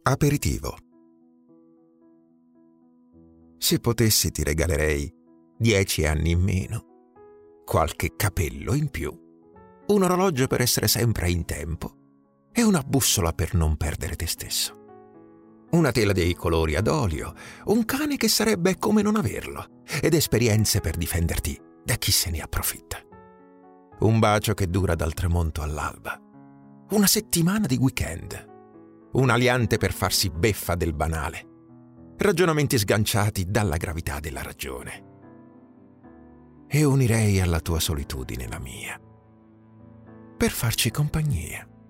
Aperitivo. Se potessi ti regalerei 10 anni in meno, qualche capello in più, un orologio per essere sempre in tempo e una bussola per non perdere te stesso. Una tela dei colori ad olio, un cane che sarebbe come non averlo ed esperienze per difenderti da chi se ne approfitta. Un bacio che dura dal tramonto all'alba, una settimana di weekend, un aliante per farsi beffa del banale, ragionamenti sganciati dalla gravità della ragione. E unirei alla tua solitudine la mia, per farci compagnia.